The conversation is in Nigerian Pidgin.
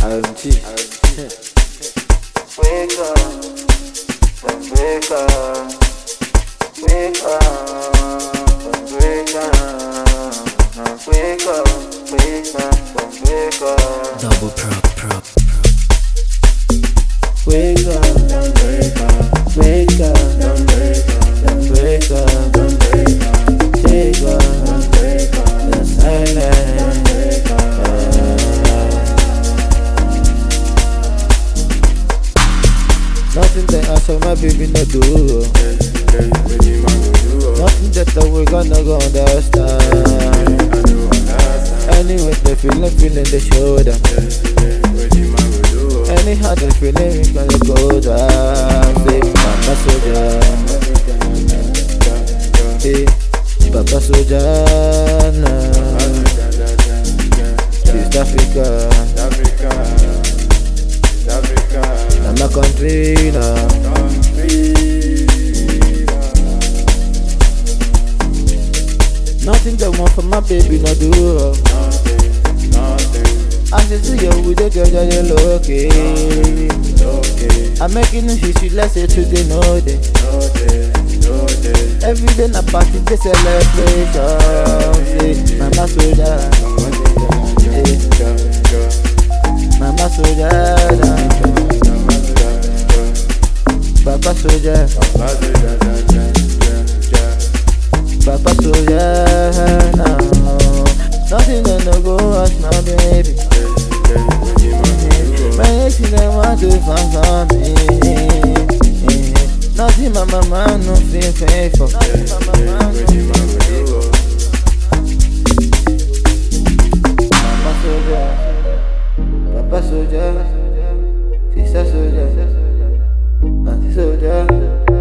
RMG. Wake up, let's wake up, wake up, let's wake up, wake up, wake up, let's wake up. Double prop. Wake up, don't wake up, wake up, don't wake up, don't wake up, don't wake up, shake up, don't wake up, the silence, don't wake up. Nothing that I saw my baby no do. Nothing that we gonna go understand. Anyway, they feeling they show them. Anyhow they feeling we gonna go down. Say Papa Soldier, hey Papa Soldier, East Africa, I'm a country now. Nothing that want for my baby no do. I just see you with the girl that you lucky. I'm making a history, let's say today, no day. Every day na party, they celebration. Say, Mama Soldier, Mama Soldier, Papa Soldier, Papa Soldier, no. Nothing that no go ask my baby. Anything they want to find for me. Nothing my mama no feel faithful. Mama Soldier, Papa Soldier, Sister Soldier, Auntie Soldier.